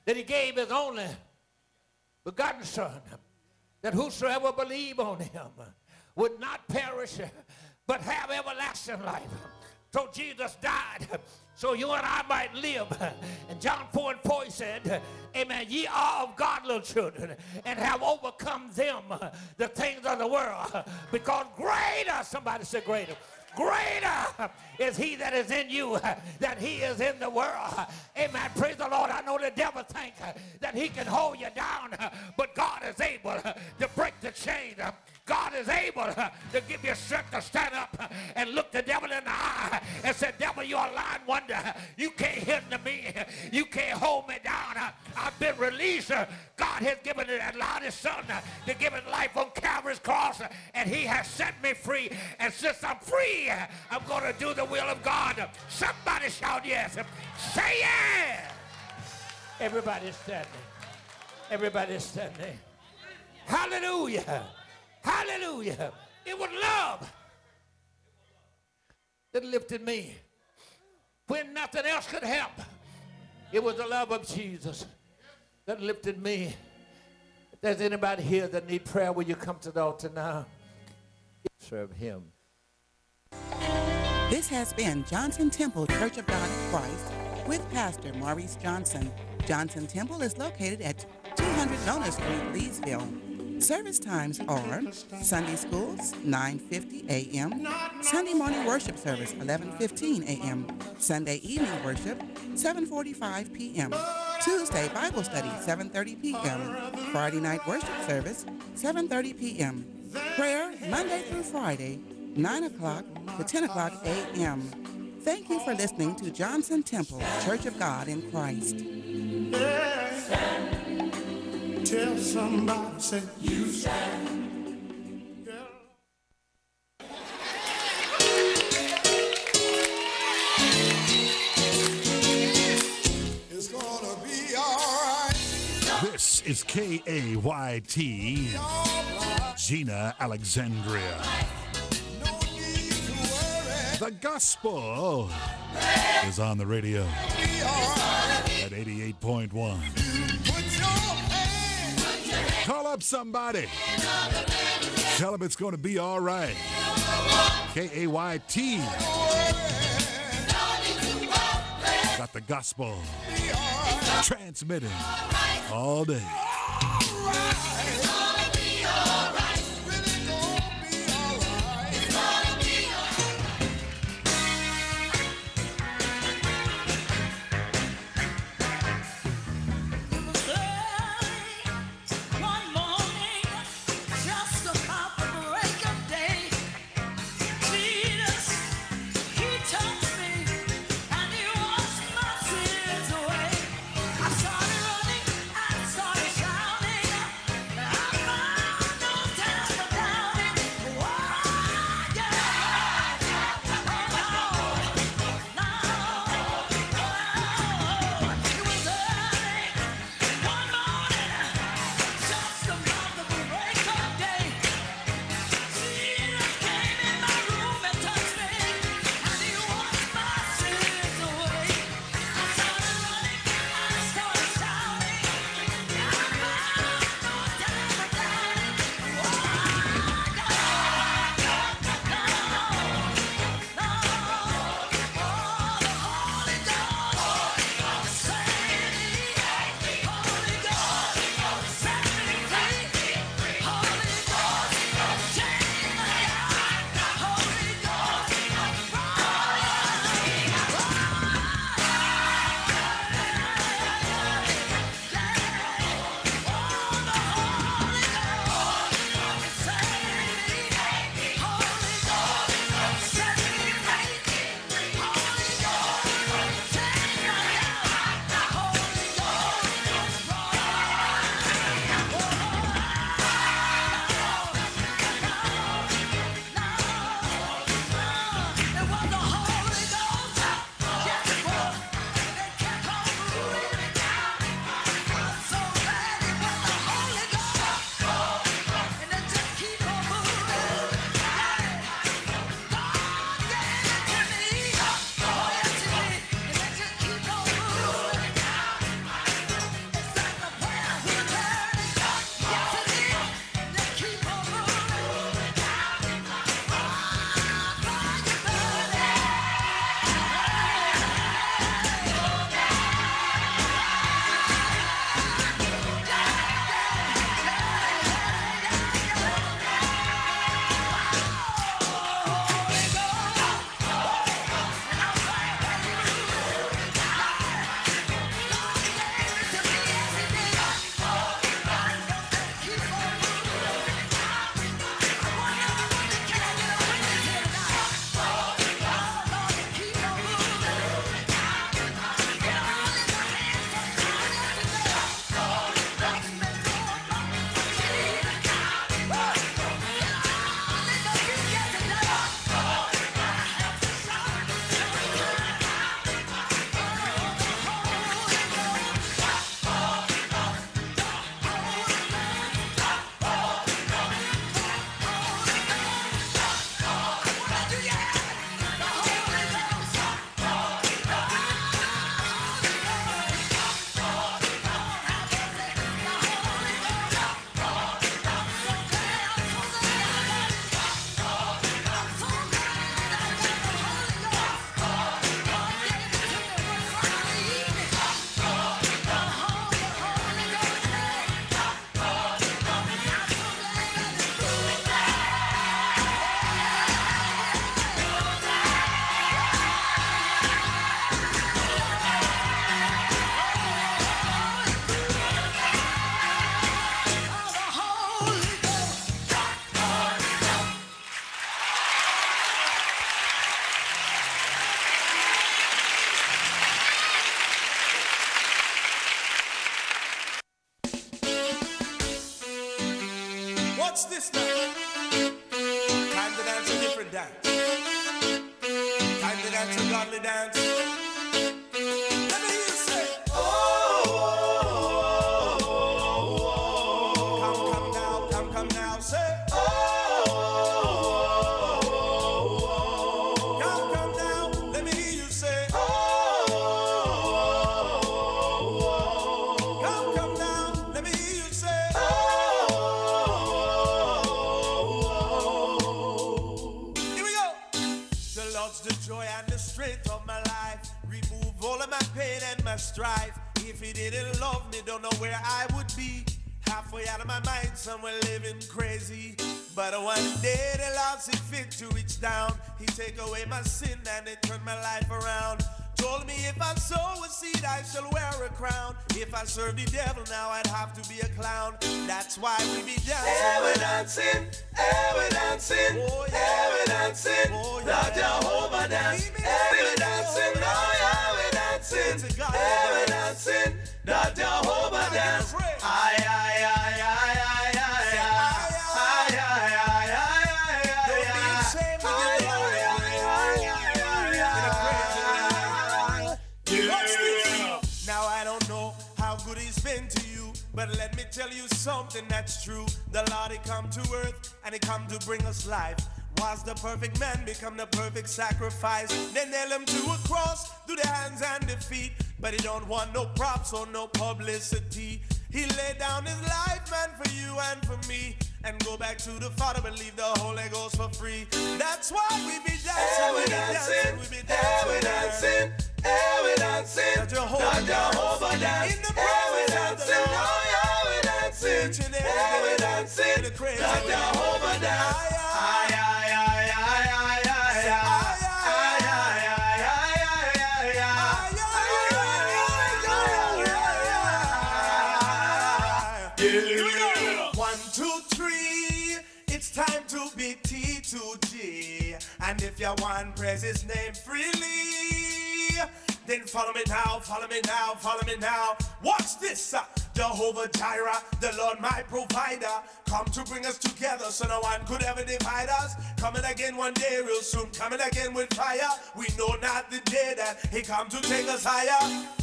that he gave his only begotten Son, that whosoever believe on him would not perish, but have everlasting life. So Jesus died so you and I might live. And John 4:4 he said, amen, ye are of God, little children, and have overcome them, the things of the world. Because greater, somebody said greater, greater is he that is in you than he is in the world. Amen. Praise the Lord. I know the devil thinks that he can hold you down, but God is able to break the chain. God is able to give you strength to stand up and look the devil in the eye and say, devil, you're a lying wonder. You can't hinder me. You can't hold me down. I've been released. God has given it, allowed his Son to give his life on Calvary's cross, and he has set me free. And since I'm free, I'm going to do the will of God. Somebody shout yes. Say yes. Everybody's standing. Everybody's standing. Hallelujah. Hallelujah. It was love that lifted me when nothing else could help. It was the love of Jesus that lifted me. If there's anybody here that need prayer, will you come to the altar now? Serve him. This has been Johnson Temple Church of God in Christ with Pastor Maurice Johnson. Johnson Temple is located at 200 Nona Street, Leesville. Service times are Sunday schools, 9:50 a.m., Sunday morning worship service, 11:15 a.m., Sunday evening worship, 7:45 p.m., Tuesday Bible study, 7:30 p.m., Friday night worship service, 7:30 p.m., prayer Monday through Friday, 9 o'clock to 10 o'clock a.m. Thank you for listening to Johnson Temple, Church of God in Christ. Tell somebody, say, you stand. It's gonna be all right. This is KAYT, Gina Alexandria. No need to worry. The gospel is on the radio at 88.1. Put your hand. Call up somebody. Tell them it's going to be all right. KAYT. Got the gospel transmitting all day. Watch this now. Time to dance a different dance. Time to dance a godly dance. Let me hear you say, oh, come now, say, oh, come now. Let me hear you say, oh, come now. Let me hear you say, oh. Here we go. The Lord's the joy and the strength of my life. Remove all of my pain and my strife. If he didn't love me, don't know where I would be. Halfway out of my mind, somewhere living crazy. But one day the Lord see fit to reach down. He take away my sin and it turned my life around. Told me if I sow a seed, I shall wear a crown. If I serve the devil now, I'd have to be a clown. That's why we be dancing. Yeah, we dancing, yeah, we dancing, Oh, yeah. yeah, we dancing, Oh, yeah. the Jehovah dance. Yeah, we dancing, oh yeah, we dancing, yeah, we dancing, the Jehovah dance. Ay, ay, ay, ay, ay, ay, ay, ay, ay, ay, ay, Don't be ashamed to give the Lord praise. Watch this. Now I don't know how good he's been to you, but let me tell you something that's true. The Lord, he come to earth and he come to bring us life. Was the perfect man become the perfect sacrifice? They nail him to a cross through the hands and the feet, but he don't want no props or no publicity. He laid down his life, man, for you and for me, and go back to the Father and leave the Holy Ghost for free. That's why we be dancing, yeah, we dancing, yeah, we dancing, yeah, we dancing, the Jehovah dance. In the Yeah, we presence of the dancing, Lord. oh yeah, we dancing, Each and every yeah, we day. dancing, The crazy the Jehovah dance. Ay, Ay, ay, ay, ay, ay, ay, ay, ay, Here we go. 1, 2, 3. It's time to be T2G. And if you want, praise his name freely. Then follow me now, follow me now, follow me now. Watch this. Jehovah Jireh, the Lord my provider, come to bring us together so no one could ever divide us. Coming again one day real soon, coming again with fire. We know not the day that he come to take us higher.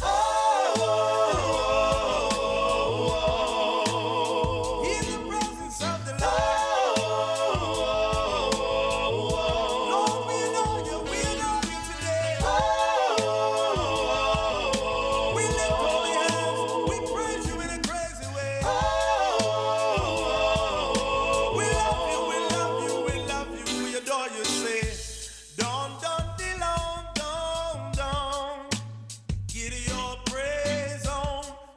In the presence of the Lord. Lord, we know you today. We lift holy hands, we praise you in a crazy way. We love you, we love you, we love you, we adore you, say. Don't, get your praise on.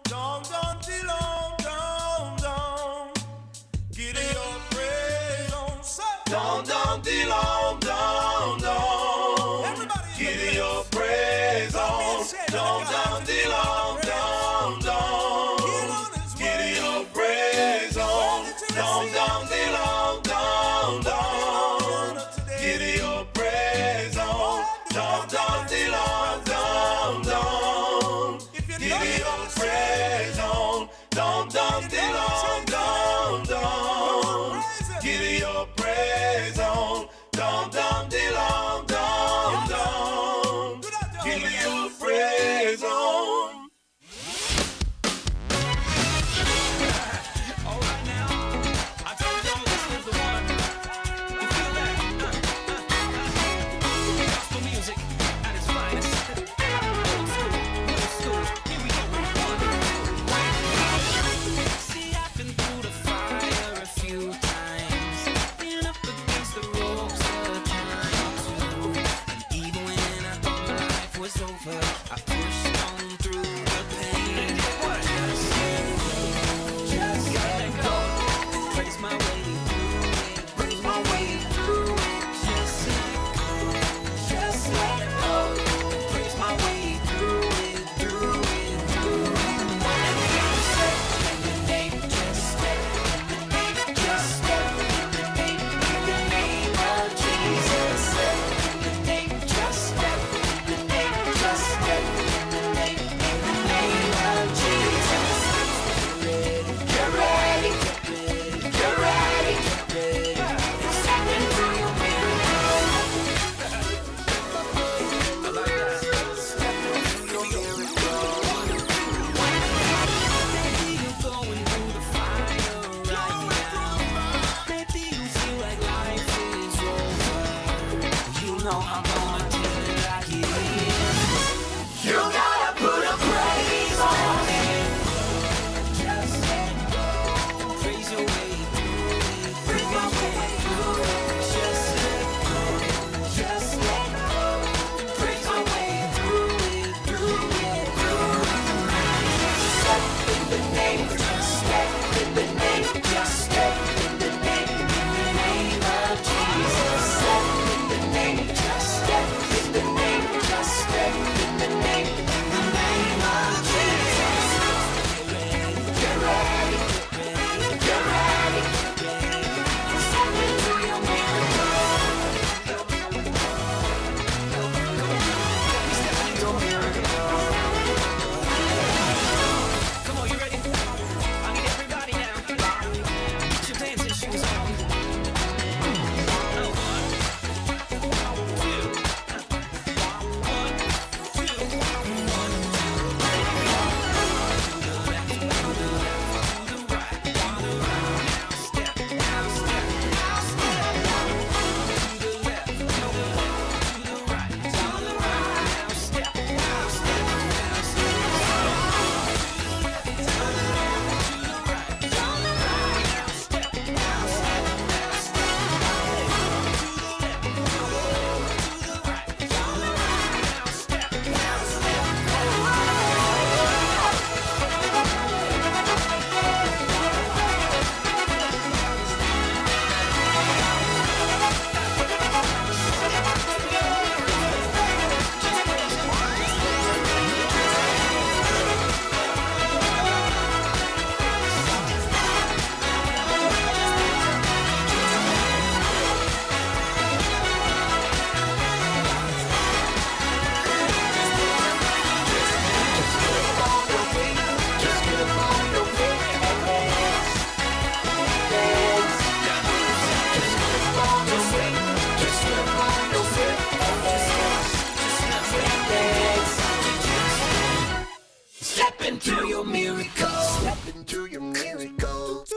into your miracle. Step into your miracle.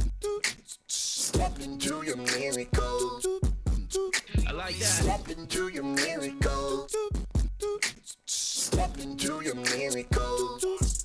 Step into your miracle. I like that. Step into your miracle. Step into your miracle.